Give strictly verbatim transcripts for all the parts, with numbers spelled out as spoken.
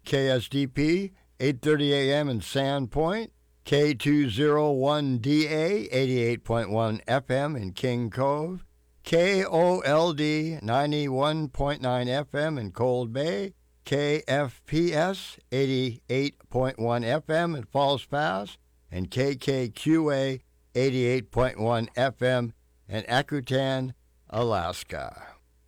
K S D P, eight thirty a.m. in Sandpoint, K two oh one D A, eighty-eight point one F M in King Cove, K O L D, ninety-one point nine F M in Cold Bay, K F P S, eighty-eight point one F M in Falls Pass, and K K Q A, eighty-eight point one F M in Akutan, Alaska.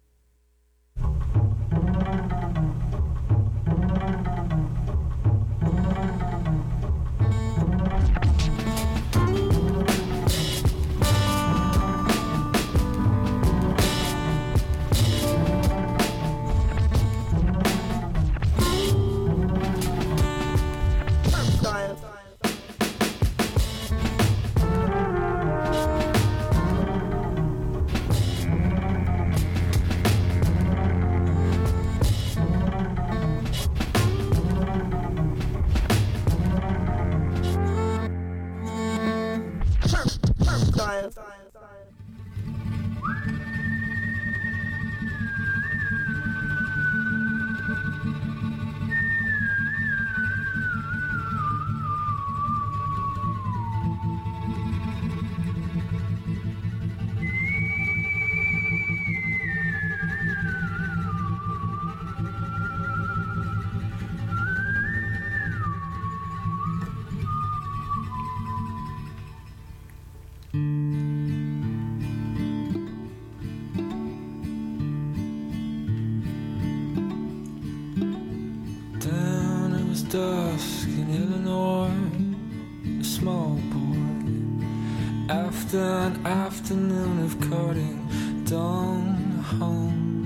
Dusk in Illinois, a small boy, after an afternoon of cutting down home,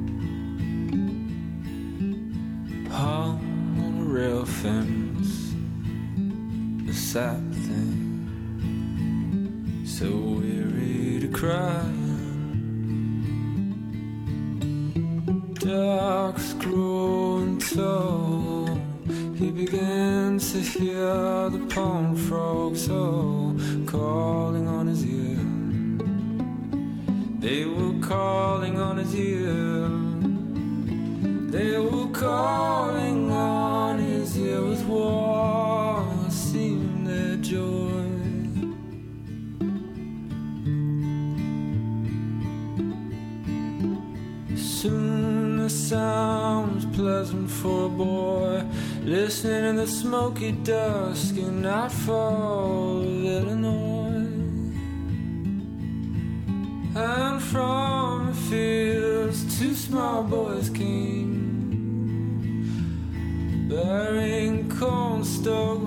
hung on a rail fence, a sad thing, so weary to cry. Dark's growing tall, he began to hear the pond frogs all calling on his ear. They were calling on his ear. They were calling on his ear with what seemed their joy. Soon the sound was pleasant for a boy, listening in the smoky dusk in nightfall of Illinois. And from the fields two small boys came, bearing cornstalk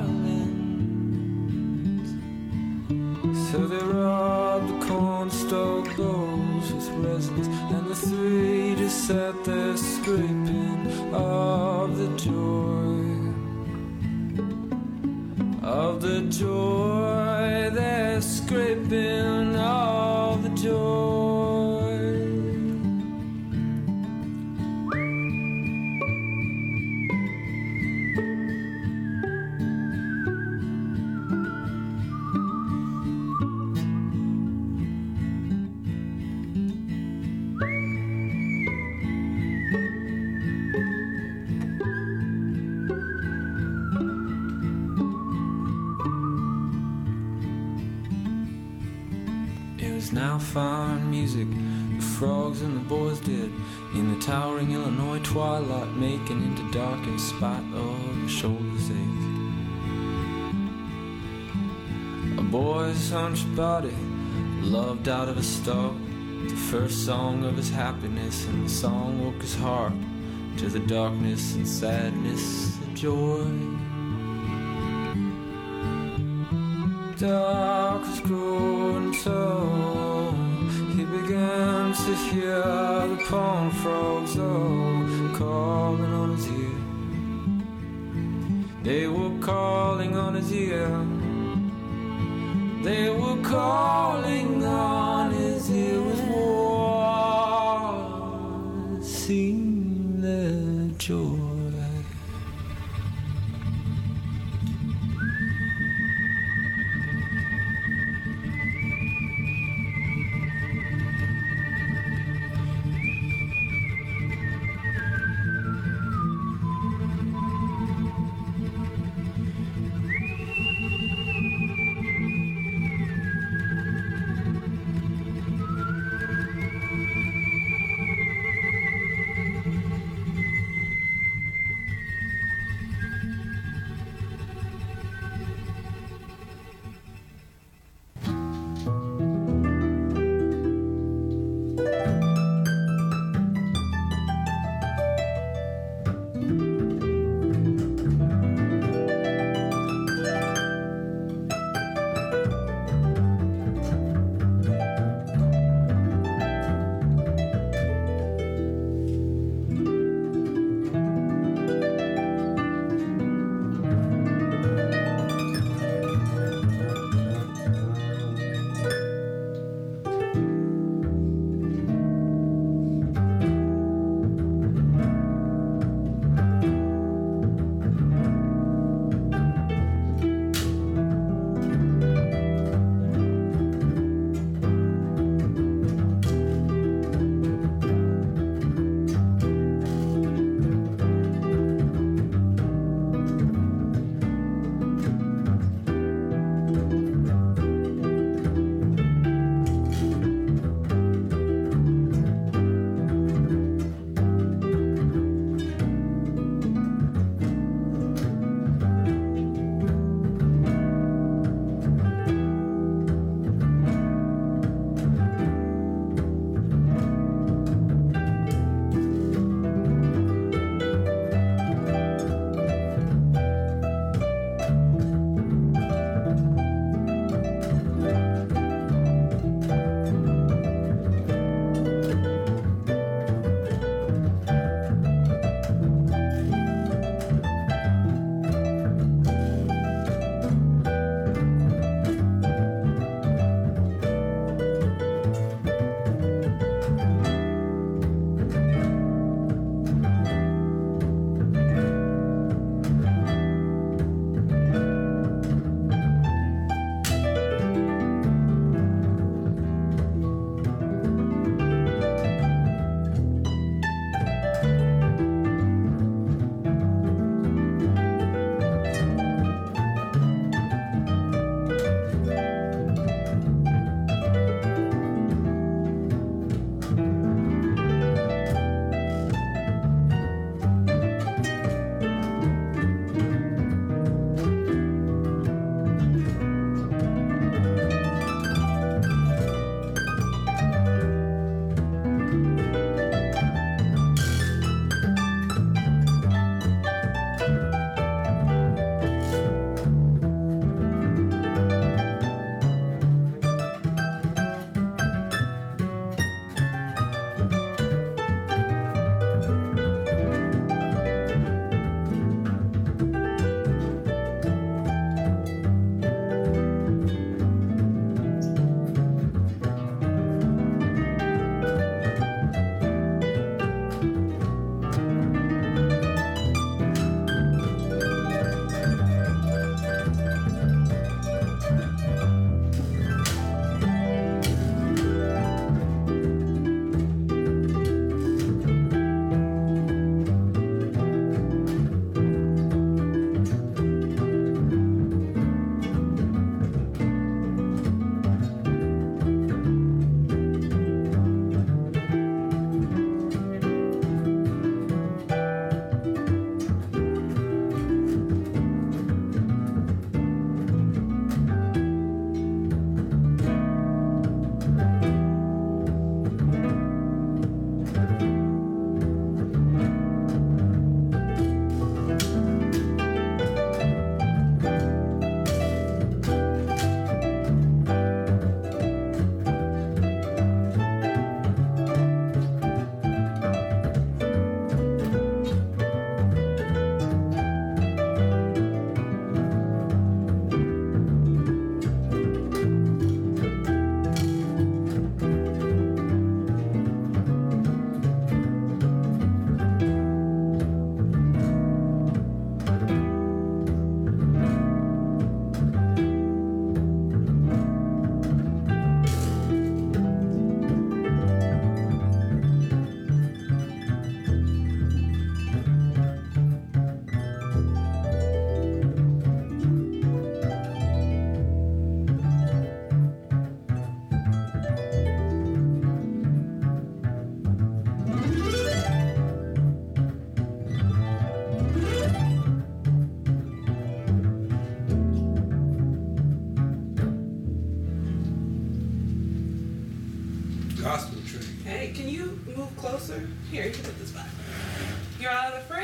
violins. So they rubbed the cornstalk bowls with resins, and the three just sat there scraping of the joy, of the joy, they're scraping of the joy. Now fine music the frogs and the boys did in the towering Illinois twilight, making into dark in spite of the shoulders ache. A boy's hunched body loved out of a stalk, the first song of his happiness, and the song woke his heart to the darkness and sadness and joy. Dark was growing tall, he began to hear the pond frogs all calling on his ear. They were calling on his ear. They were calling on his ear with what seemed their joy.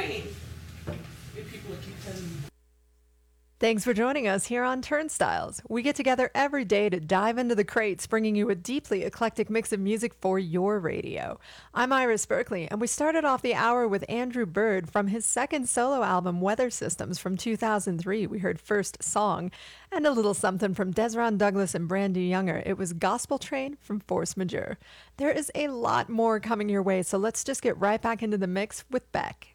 training. Get people to keep them. Thanks for joining us here on Turnstiles. We get together every day to dive into the crates, bringing you a deeply eclectic mix of music for your radio. I'm Iris Berkeley, and we started off the hour with Andrew Bird from his second solo album, Weather Systems, from two thousand three. We heard First Song, and a little something from Desron Douglas and Brandy Younger. It was Gospel Train from Force Majeure. There is a lot more coming your way, so let's just get right back into the mix with Beck.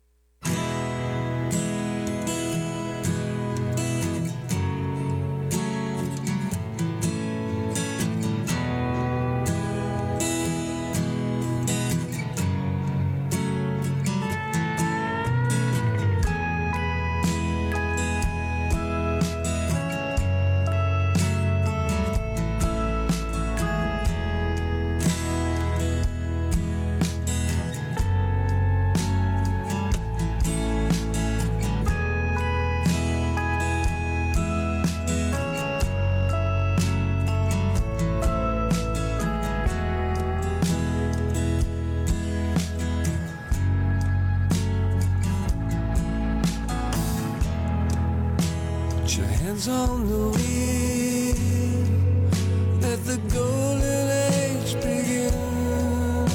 On the wheel, let the golden age begin.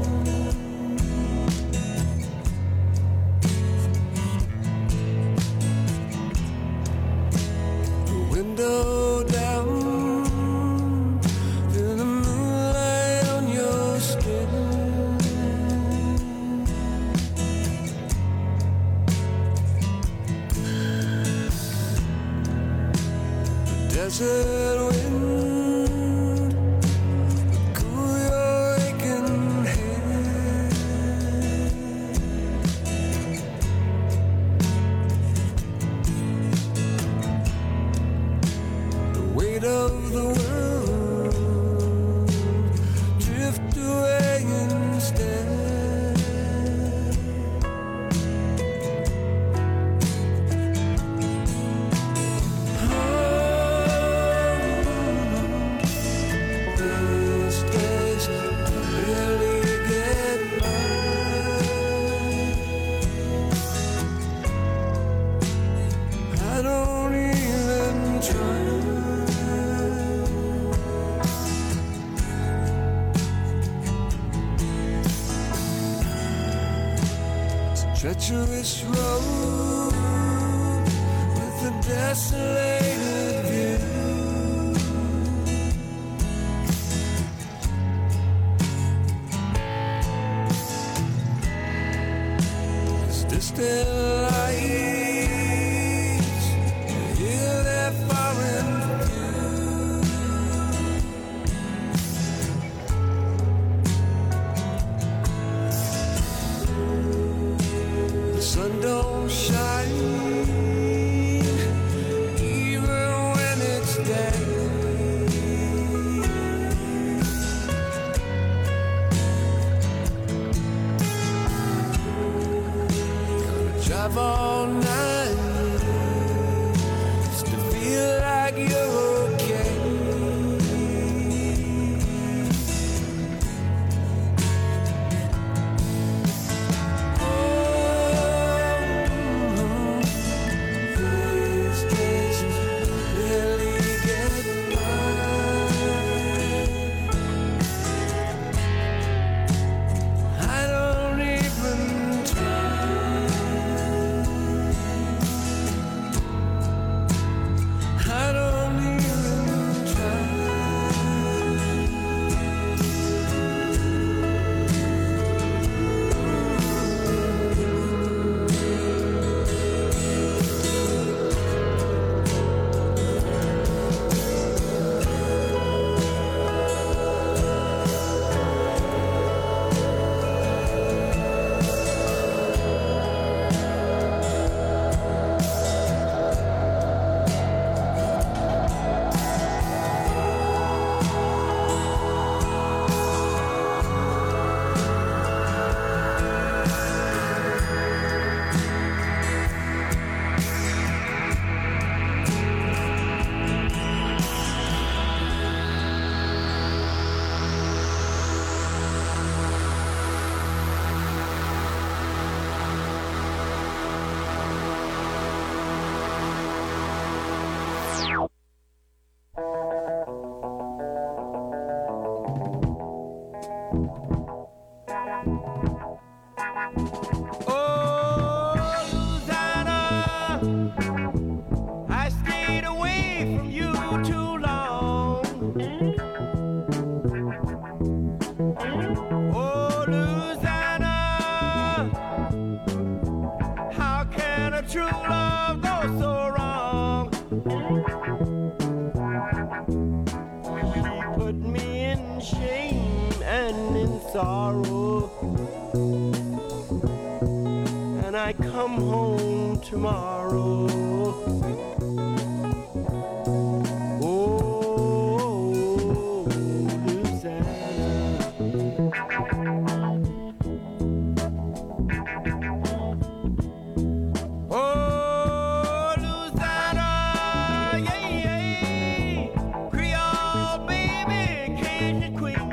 The window down, feel the moonlight on your skin. Desert wind, cool your aching head. The weight of the world drift away instead. Treacherous road with a desolated view. As distant lights, you hear their foreign sun don't shine, even when it's day. Gonna drive all night just to feel like you're okay. true love go so wrong? She put me in shame and in sorrow, and I come home tomorrow. Oh, Louisiana. Oh, Louisiana, yeah, yeah. Creole baby, Cajun queen.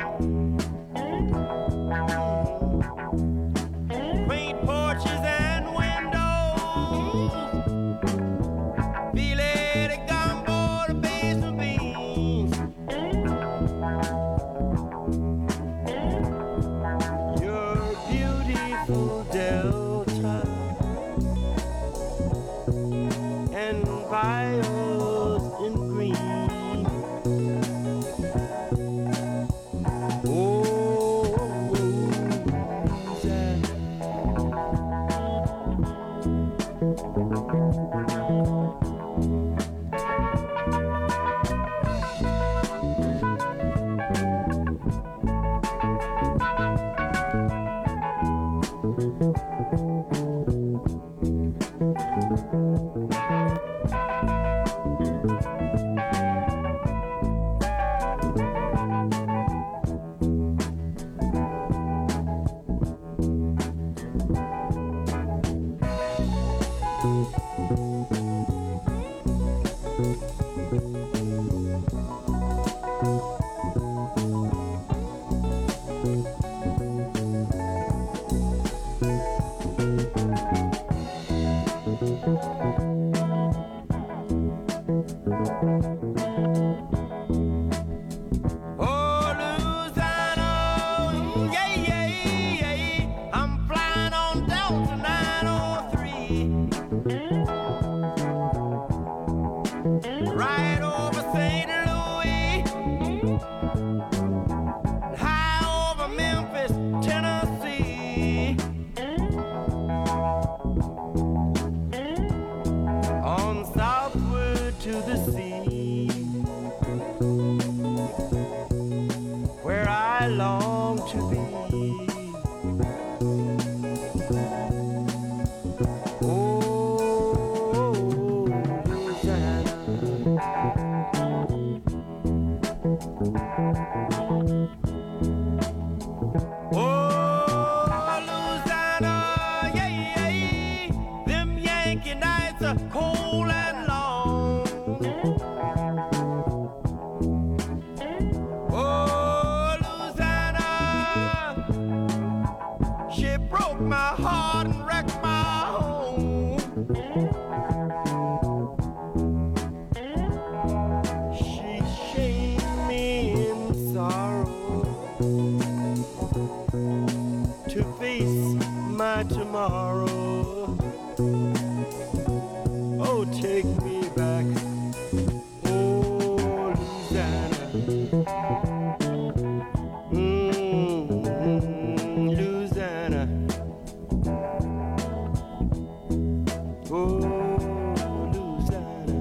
Quaint porches and windows. Filet de gumbo, the basil beans. Your beautiful Delta and violets in green. Oh, Louisiana. Oh, Louisiana, yeah, yeah, yeah. I'm flying on Delta nine oh three. Right over Saint Louis, high over Memphis, Tennessee. On southward to the sea, where I long to be. Oh, Louisiana. Oh, Louisiana, yeah, yeah. Them Yankee nights are cold and long. Oh, Louisiana, she broke my heart and wrecked my home. She shamed me in sorrow to face my tomorrow. Oh, take me back, oh, Louisiana. Mm, Louisiana. Oh, Louisiana.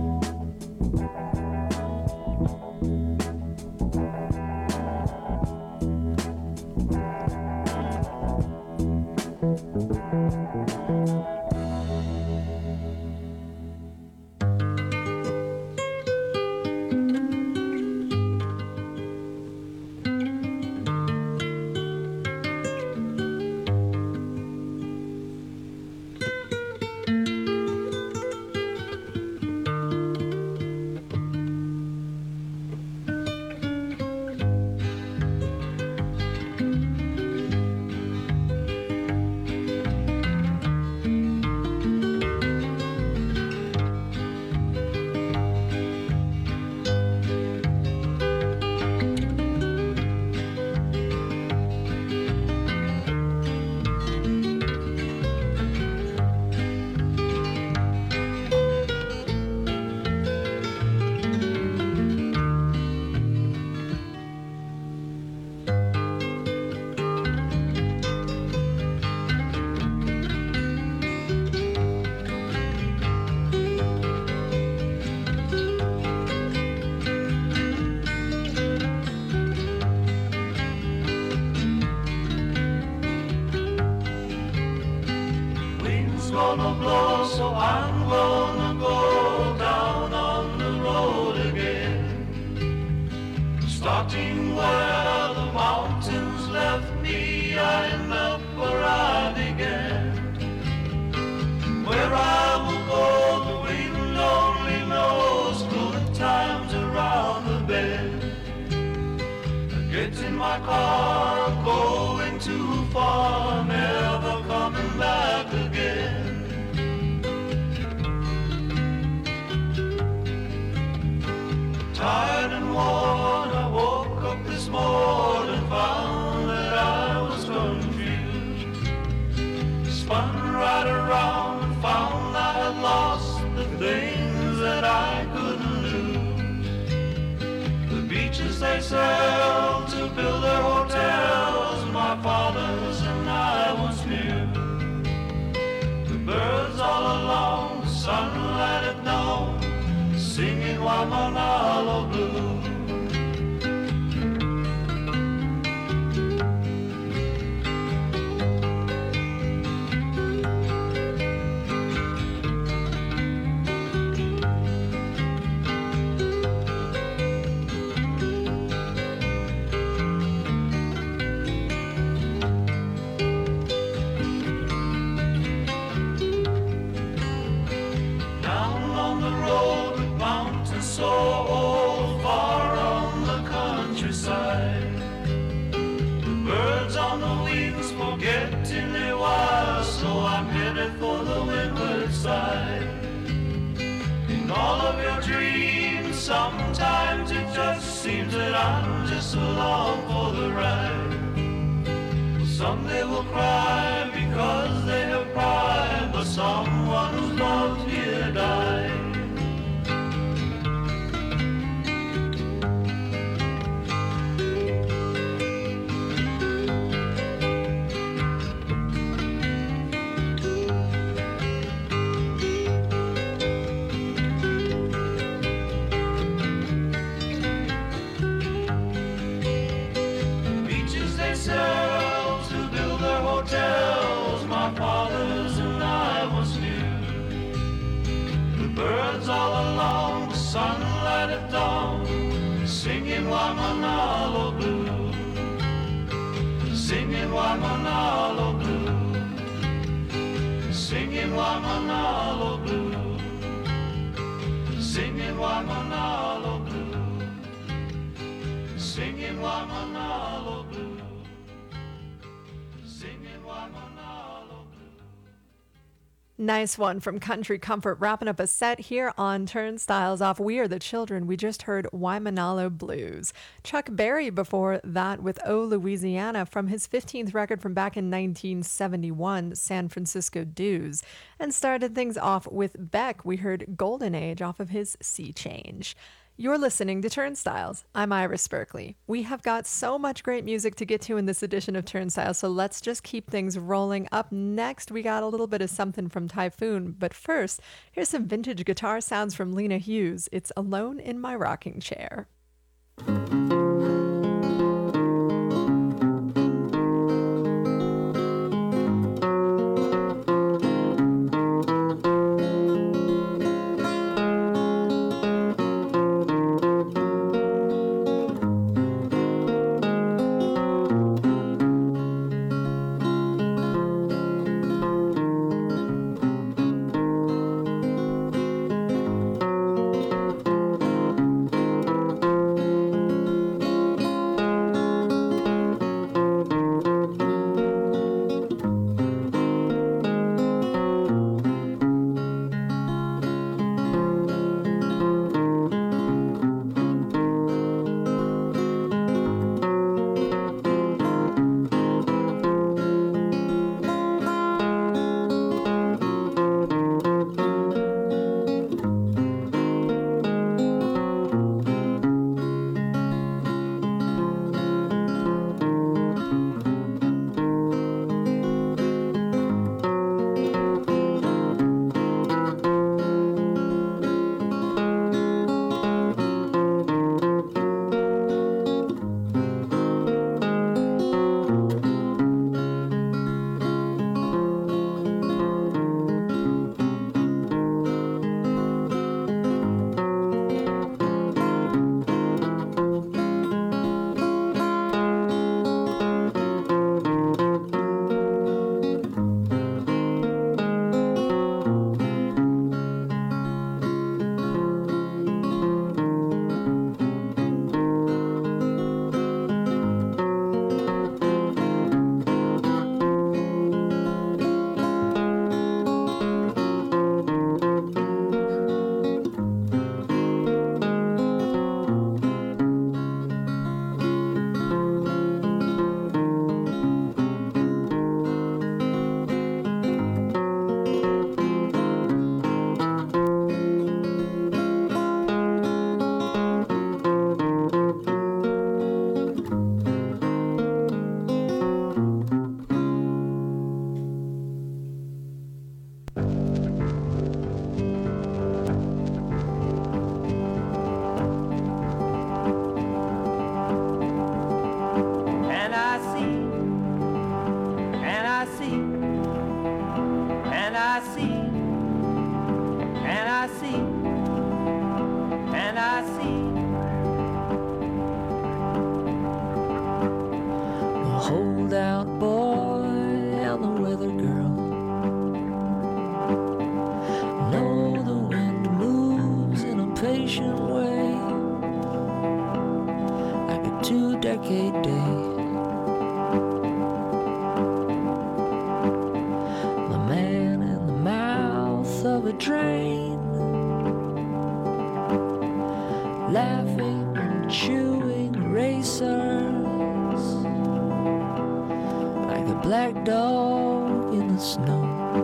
wind's gonna blow, so I'm gonna go down on the road again. Starting where the mountains left me, I end up where I began. Where I will go, the wind only knows. Good times around the bend. I get in my car, going too far, never coming back again. Tired and worn, I woke up this morning, found that I was confused. Spun right around and found I had lost the things that I couldn't lose. The beaches they sell to build their hotels, my father's and I once knew. The birds all along, the sunlight at dawn, singing Waimanalo Blue. So old, far on the countryside. The birds on the wings forgetting their while, so I'm headed for the windward side. In all of your dreams, sometimes it just seems that I'm just along for the ride. Some they will cry because they have pride, but someone who's loved here died. All along, the sunlight at dawn, singing Waimanalo Blue, singing Waimanalo Blue, singing Waimanalo Blue, singing Waimanalo Blue, singing Waimanalo Blue, singing Waimanalo Blue. Nice one from Country Comfort, wrapping up a set here on Turnstiles off We Are the Children. We just heard Waimanalo Blues. Chuck Berry before that with Oh Louisiana from his fifteenth record from back in nineteen seventy-one, San Francisco Dues. And started things off with Beck. We heard Golden Age off of his Sea Change. You're listening to Turnstiles. I'm Iris Berkeley. We have got so much great music to get to in this edition of Turnstiles, so let's just keep things rolling. Up next, we got a little bit of something from Typhoon, but first, here's some vintage guitar sounds from Lena Hughes. It's Alone in My Rocking Chair. Alone I see, and I see, and I see the holdout boy and the weather girl. Know the wind moves in a patient way, like a two-decade day. The man in the mouth of a drain, laughing and chewing erasers, like a black dog in the snow.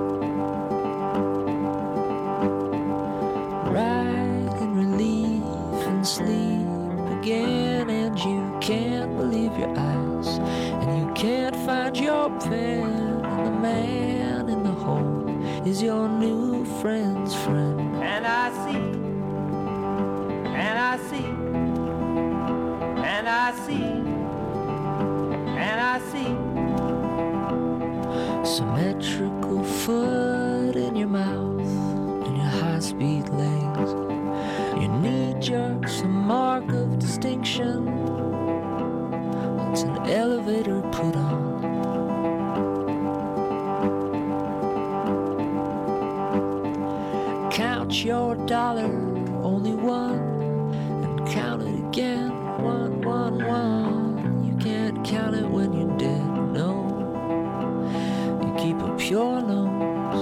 Right in relief and sleep again, and you can't believe your eyes, and you can't find your pen, and the man in the hole is your new friend's friend. And I see, and I see, and I see, and I see symmetrical foot in your mouth and your high-speed legs. Your knee jerk's a mark of distinction. It's an elevator put on. Count your dollar, only one, and count it again. One, one, one. You can't count it when you're dead, no. You keep a pure nose.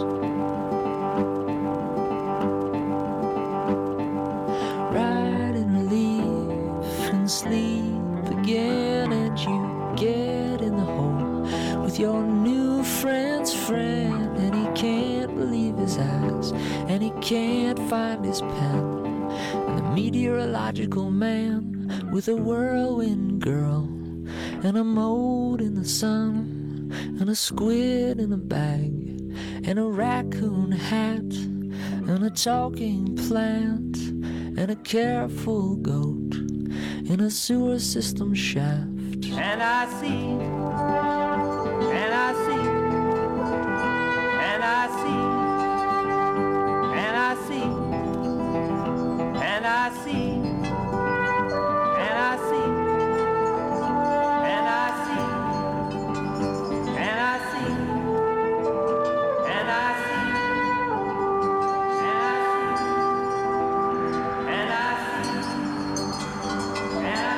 Right in relief and sleep again, and you get in the hole with your new friend's friend, and he can't believe his eyes, and he can't find his pen, and the meteorological man with a whirlwind girl, and a mold in the sun, and a squid in a bag, and a raccoon hat, and a talking plant, and a careful goat in a sewer system shaft. And I see, and I see, and I see, and I see, and I see, and I see, and I see, and I see, and I see, and I see, and I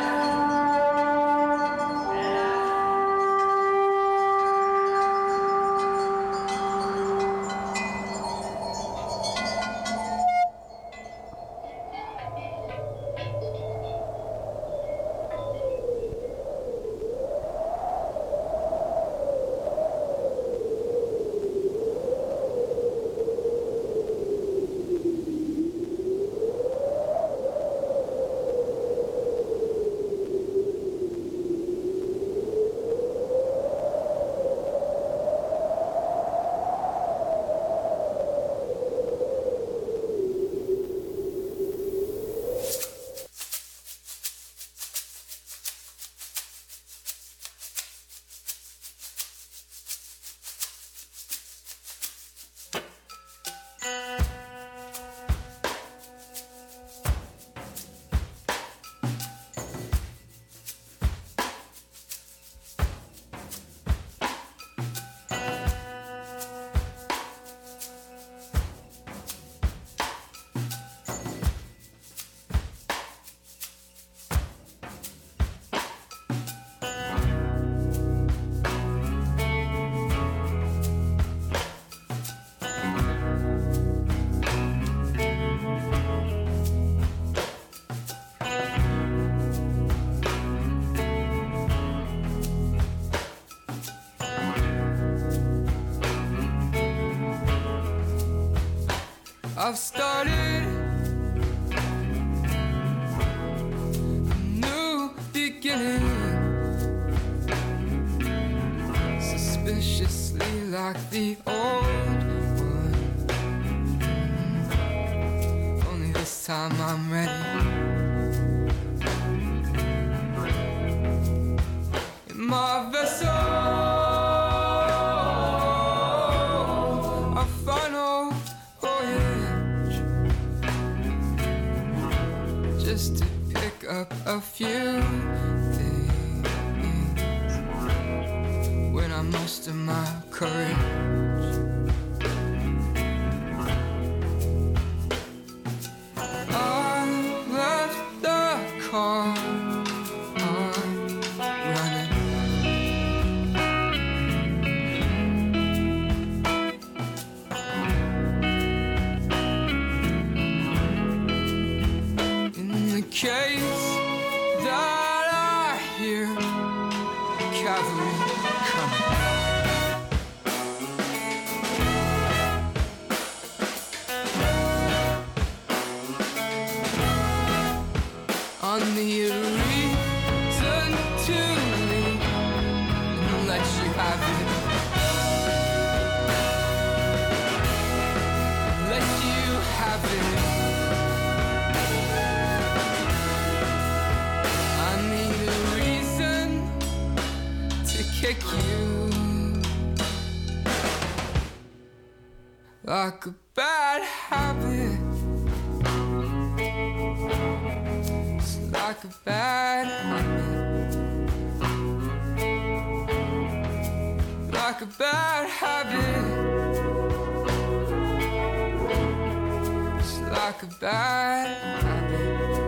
I've started a new beginning, suspiciously like the old one. Only this time I'm ready. In my vessel, I find up a few things when I muster my courage. I left the car on running. In the case that I hear cavalry coming. On the reason to leave and let you have it. Let you have it. I need a reason to kick you like a bad habit. Like a bad habit. Like a bad habit. It's like a bad habit.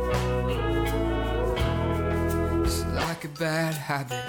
It's like a bad habit.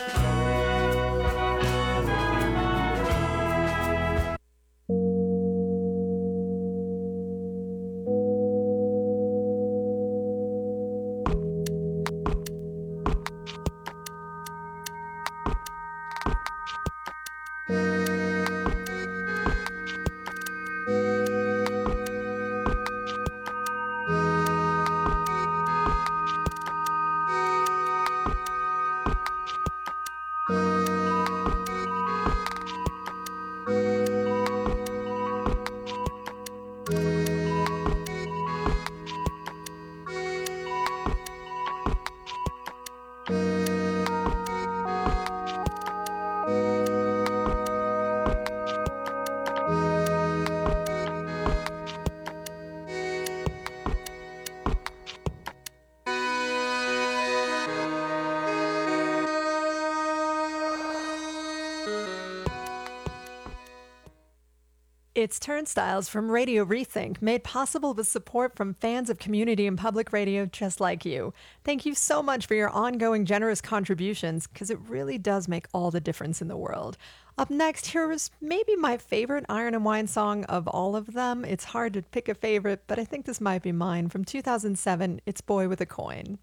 It's Turnstiles from Radio Rethink, made possible with support from fans of community and public radio just like you. Thank you so much for your ongoing generous contributions, because it really does make all the difference in the world. Up next, here is maybe my favorite Iron and Wine song of all of them. It's hard to pick a favorite, but I think this might be mine. From two thousand seven, it's Boy with a Coin.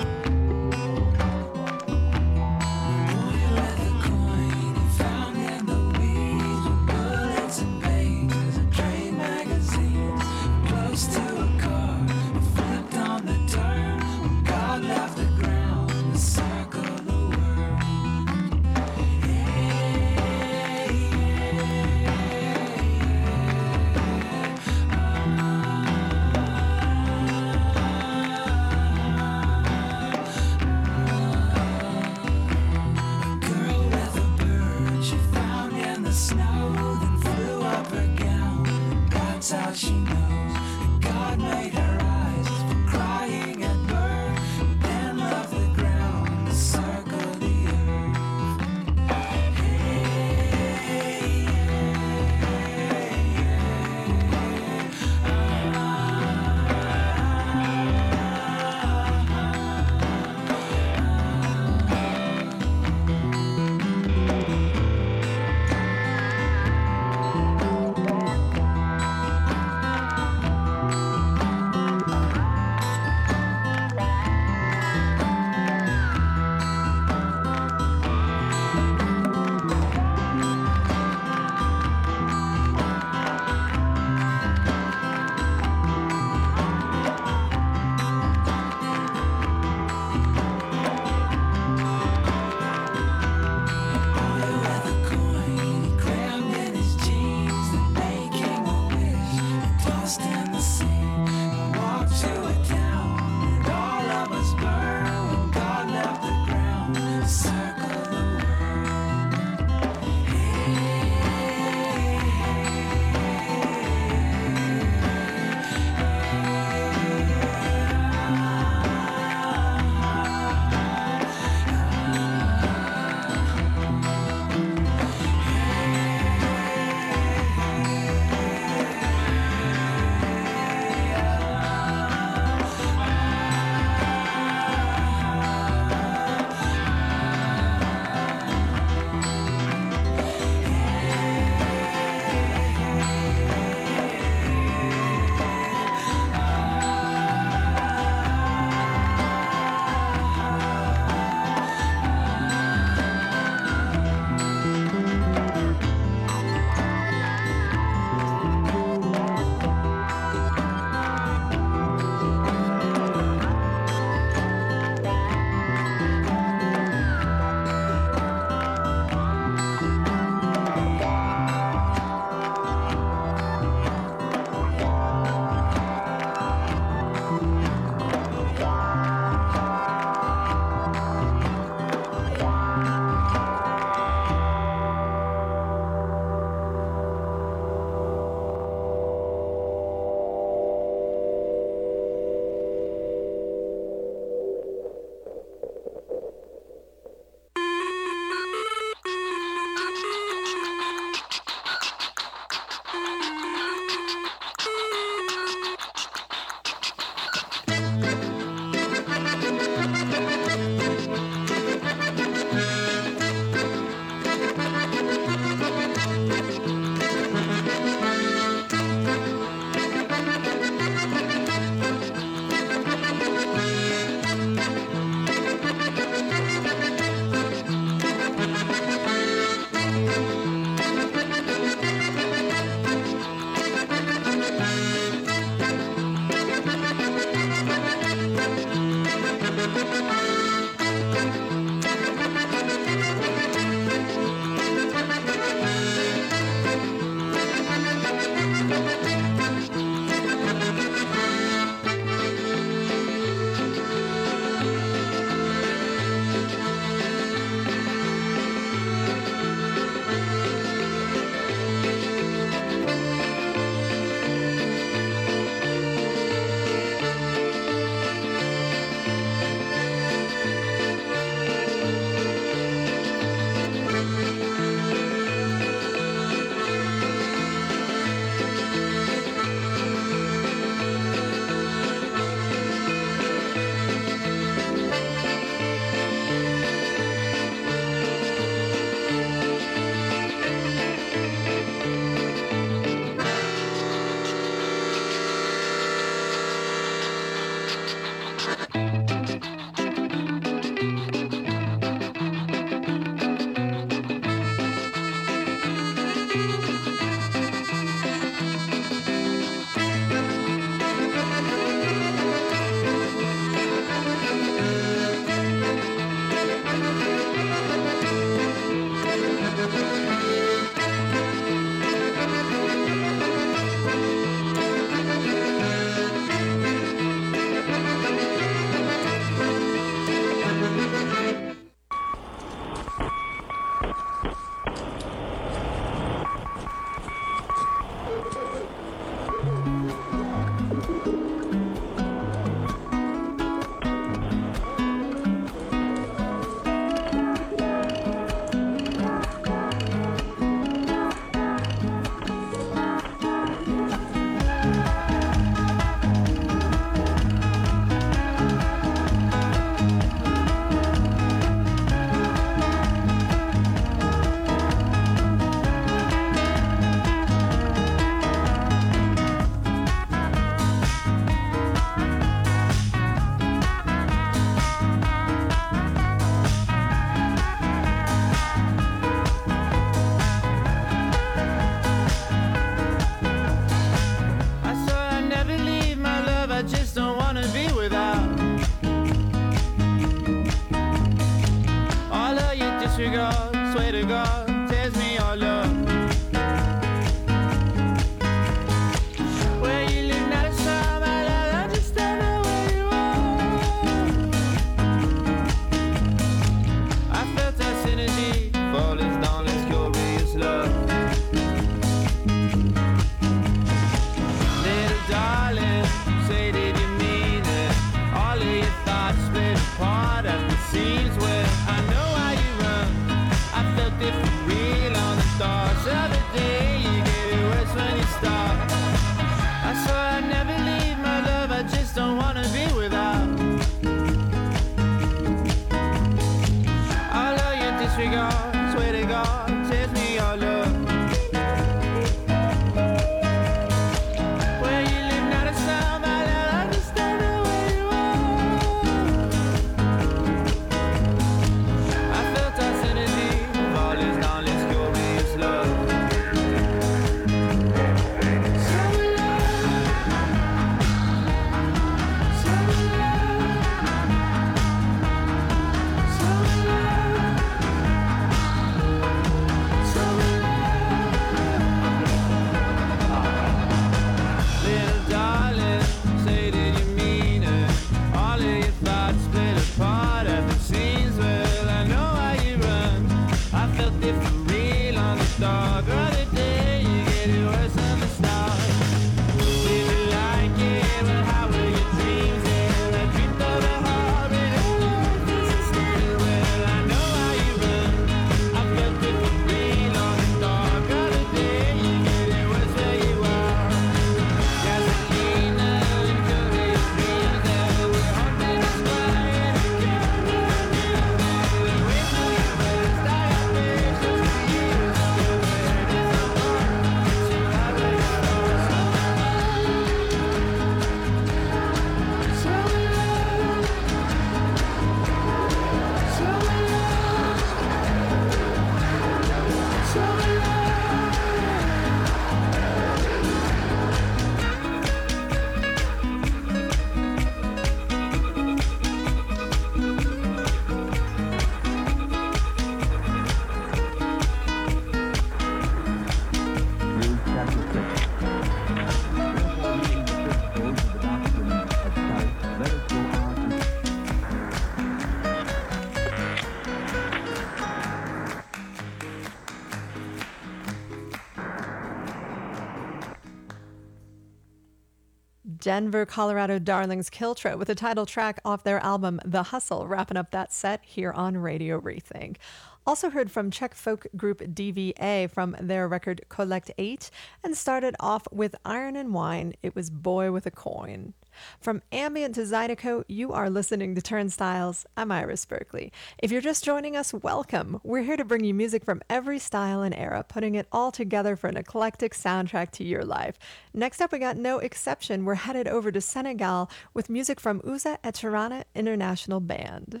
Denver, Colorado darlings Kiltra with the title track off their album The Hustle, wrapping up that set here on Radio Rethink. Also heard from Czech folk group D V A from their record Collect eight, and started off with Iron and Wine, it was Boy with a Coin. From ambient to Zydeco, you are listening to Turnstiles. I'm Iris Berkeley. If you're just joining us, welcome. We're here to bring you music from every style and era, putting it all together for an eclectic soundtrack to your life. Next up, we got No Exception. We're headed over to Senegal with music from Ouza et Tirana International Band.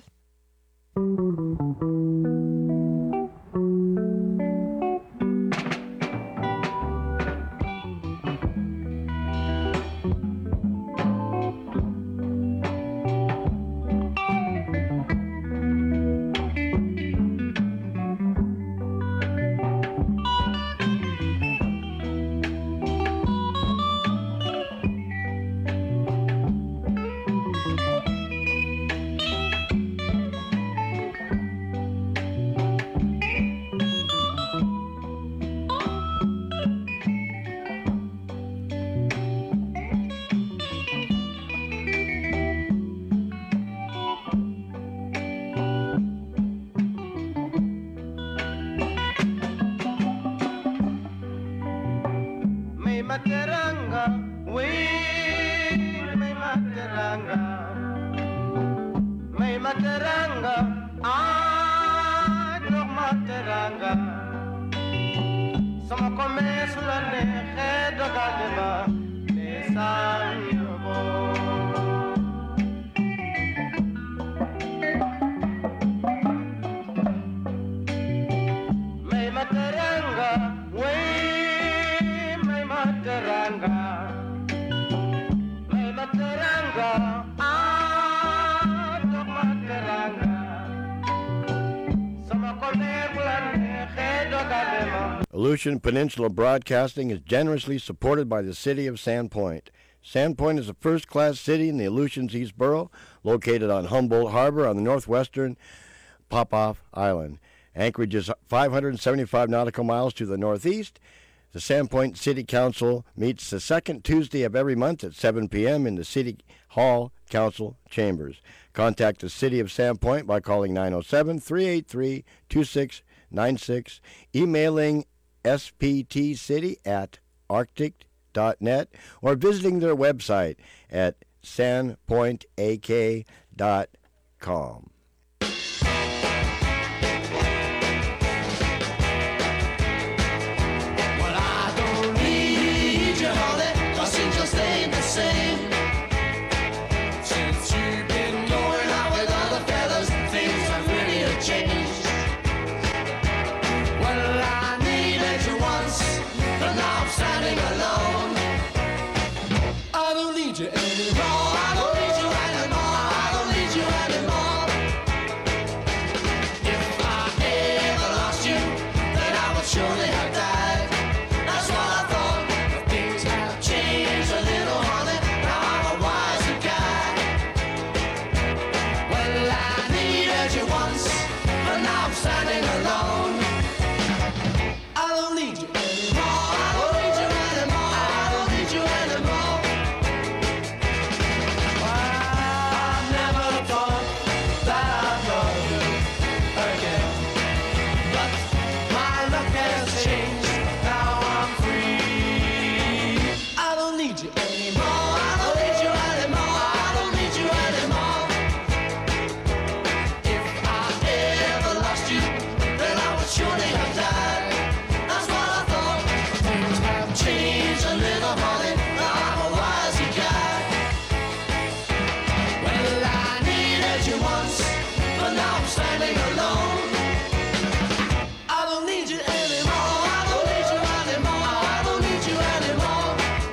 Aleutian Peninsula Broadcasting is generously supported by the city of Sandpoint. Sandpoint is a first-class city in the Aleutians East Borough, located on Humboldt Harbor on the northwestern Popoff Island. Anchorage is five hundred seventy-five nautical miles to the northeast. The Sandpoint City Council meets the second Tuesday of every month at seven p.m. in the City Hall Council Chambers. Contact the City of Sandpoint by calling nine oh seven, three eight three, two six nine six, emailing sptcity at arctic dot net, or visiting their website at sandpoint a k dot com. Well, I don't need you, honey, 'cause things just ain't the same. Since you've been going out with other fellas, things have really changed. Well, I needed you once, but now I'm standing alone. I don't need you anymore. I don't need you anymore. I don't need you anymore. If I ever lost you, then I would surely have died. That's what I thought. But things have changed a little, honey. Now I'm a wiser guy. Well, I needed you once, but now I'm standing alone. I don't need you anymore. I don't need you anymore. I don't need you anymore. I never thought that I'd love you again, but my luck has changed. Now I'm free. I don't need you anymore. I don't need you anymore. I don't need you anymore. If I ever lost you, then I would surely have died. That's what I thought. Things have changed a little, honey. Now I'm a wiser guy. Well, I needed you once, but now I'm standing alone. I don't need you anymore. I don't need you anymore. I don't need you anymore.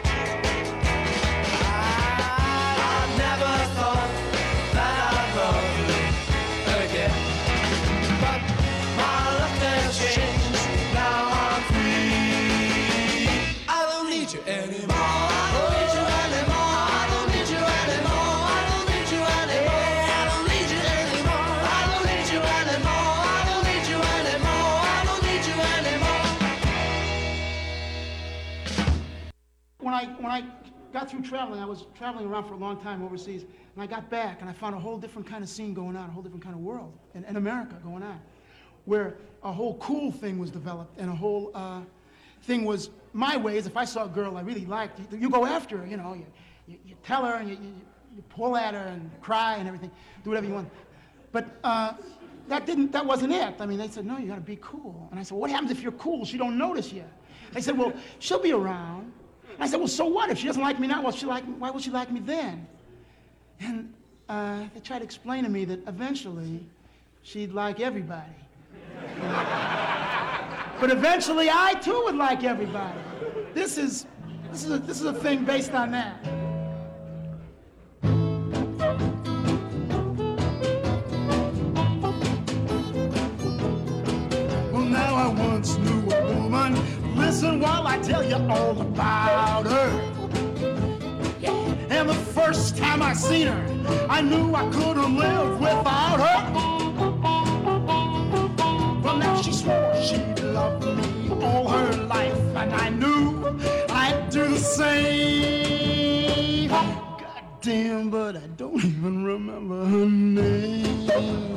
I, I never thought that I'd love you again, but my luck has changed. Now I'm free. I don't need you anymore. I don't need you anymore. I don't need you anymore. I don't need you anymore. I don't need you anymore. I don't need you anymore. I don't need you anymore. I don't need you anymore. When I when I got through traveling. I was traveling around for a long time overseas, and I got back, and I found a whole different kind of scene going on, a whole different kind of world in, in America going on, where a whole cool thing was developed, and a whole uh, thing was my ways. If I saw a girl I really liked, you, you go after her, you know, you, you, you tell her, and you, you, you pull at her, and cry, and everything, do whatever you want. But uh, that didn't, that wasn't it. I mean, they said, no, you gotta be cool. And I said, well, what happens if you're cool? She don't notice you. They said, well, she'll be around. And I said, well, so what? If she doesn't like me now, well, she like, why will she like me then? And uh, they tried to explain to me that eventually she'd like everybody. But eventually I too would like everybody. This is, this is a, this is a thing based on that. Now I once knew a woman. Listen while I tell you all about her. Yeah. And the first time I seen her, I knew I couldn't live without her. Well, now she swore she'd love me all her life, and I knew I'd do the same. God damn, but I don't even remember her name.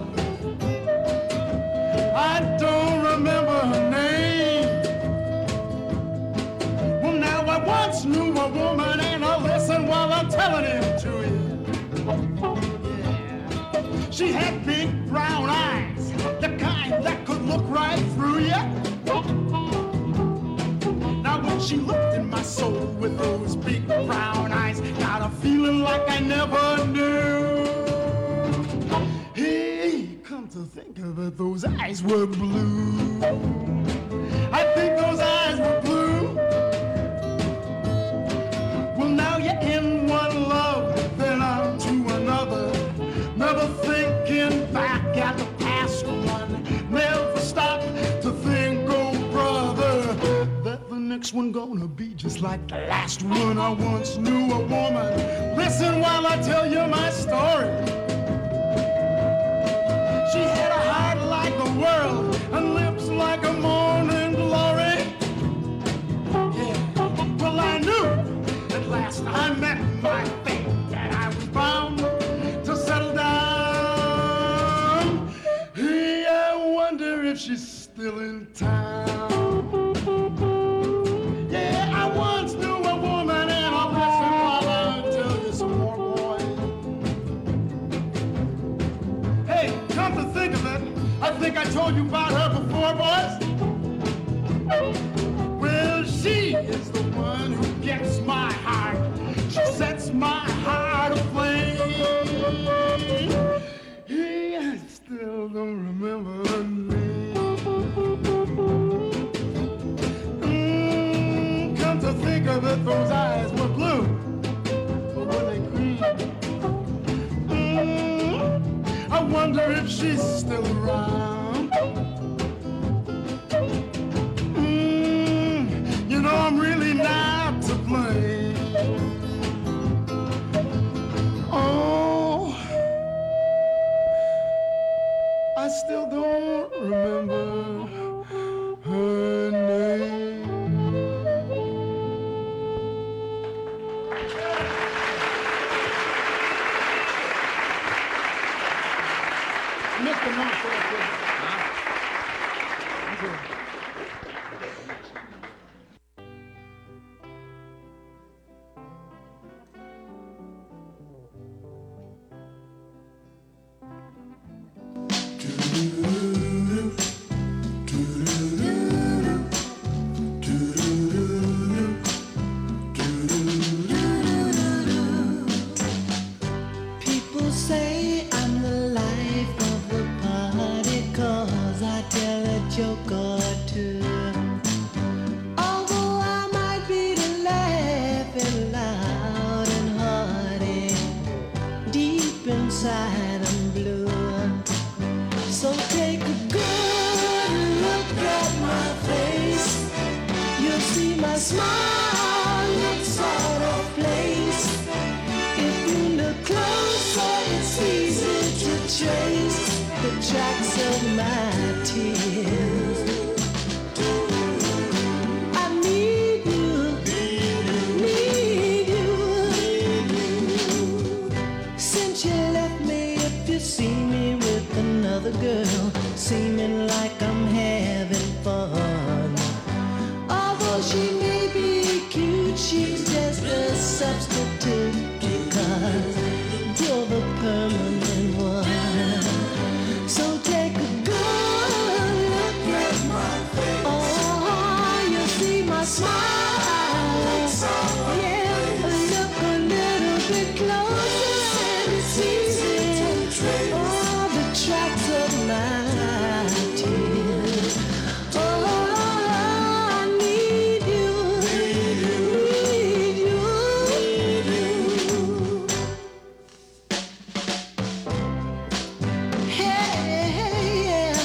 I don't remember her name. Well, now I once knew a woman, and I listen while I'm telling it to you. Yeah. She had big brown eyes, the kind that could look right through you. Now when she looked in my soul with those big brown eyes, got a feeling like I never knew. Hey, come to think of it, those eyes were blue. I think those eyes were blue. Well, now you're in one love, then on to another. Never thinking back at the past one. Never stop to think, oh brother, that the next one gonna be just like the last one. I once knew a woman. Listen while I tell you my story. She had a heart like the world and lips like a morning glory. Yeah. Well, I knew at last I met my fate, that I was bound to settle down. Hey, I wonder if she's still in town. Yeah, I once knew a woman, and I'll listen while I tell you some more, boy. Hey, come to think of it, I think I told you about her before, boys. Well, she is the one who gets my heart. She sets my heart aflame. Hey, I still don't remember her name. Mm, come to think of it, those eyes were blue, but were they green? Mm, I wonder if she's still around. Mm, you know, I'm really not to blame. Oh, I still don't remember her name. Mister Marshall, People say I'm the life of the party, 'cause I tell a joke or two. Although I might be laughing loud and hearty, deep inside I'm blue. So take a good look at my face. You'll see my smile looks out of place. If you look closer, it's easy to trace the tracks of my tears. I need you, need you, substitute because you're the permanent one. So take a good look at my face. Oh, you see my smile. Yeah, look a little bit closer and it's easy. All the tracks of my tears. Oh, I need you, need you, need you. Hey, yeah.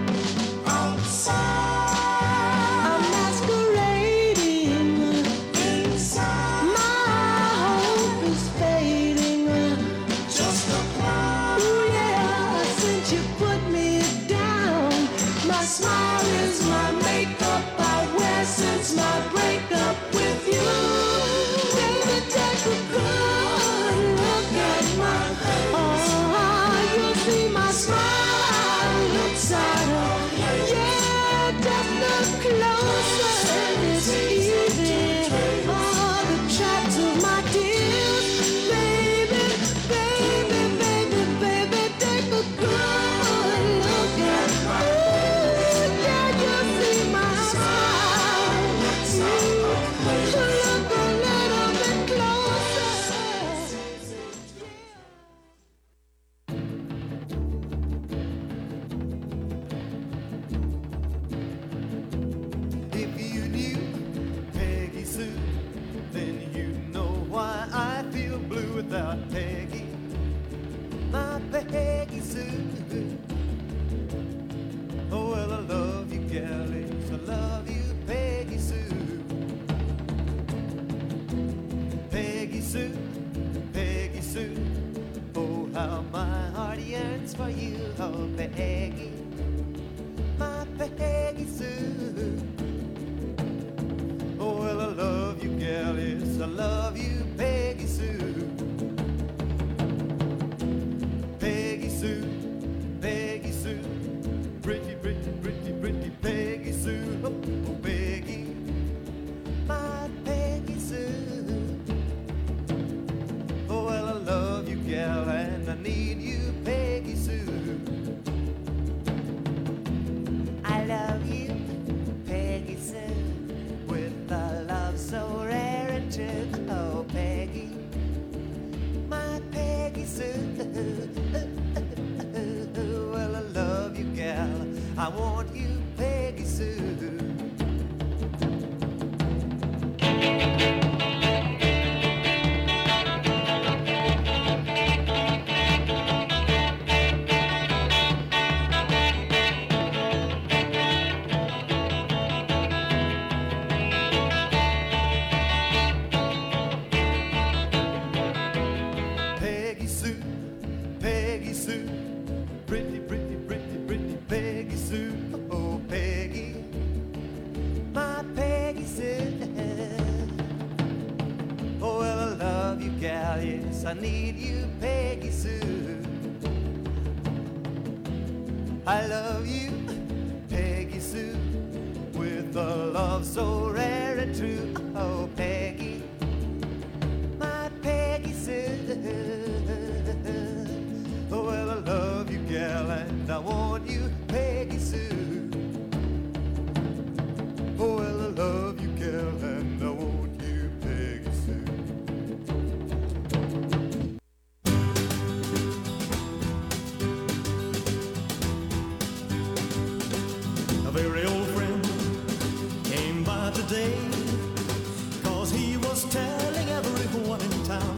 Outside, I'm masquerading. Inside, my hope is fading. Just a cloud. Ooh, yeah, since you put me down, my smile is my makeup I wear since my breakup with you. Baby, take a good look at my face. Oh, you'll see my smile looks out of yeah, just look closer and it's easy. Oh, the traps of my tears, baby, baby, baby, baby, take a good look at my face. Yeah, you see my smile. Look a little bit closer. If you knew Peggy Sue, then you'd know why I feel blue without Peggy. My Peggy Sue. Oh, well, I love you, galleys. I love you, Peggy Sue. Peggy Sue, Peggy Sue. Oh, how my heart yearns for you, oh, Peggy. My Peggy Sue. Oh, well, I love you, gal, yes, I love you, Peggy Sue. Peggy Sue, Peggy Sue. Pretty, pretty, pretty, pretty Peggy Sue. Oh, oh, Peggy, my Peggy Sue. Oh, well, I love you, gal, and I need you, Peggy Sue. I love you, Peggy Sue, with a love so rare and true. Oh, Peggy, my Peggy Sue. Well, I love you, gal. I want you, Peggy Sue. Peggy Sue, Peggy Sue, pretty, pretty, pretty, pretty Peggy Sue. Oh, Peggy, my Peggy Sue. Oh, well, I love you, gal, yes, I need you, Peggy Sue. I love you, Peggy Sue, with a love so rare and true. Oh, Peggy.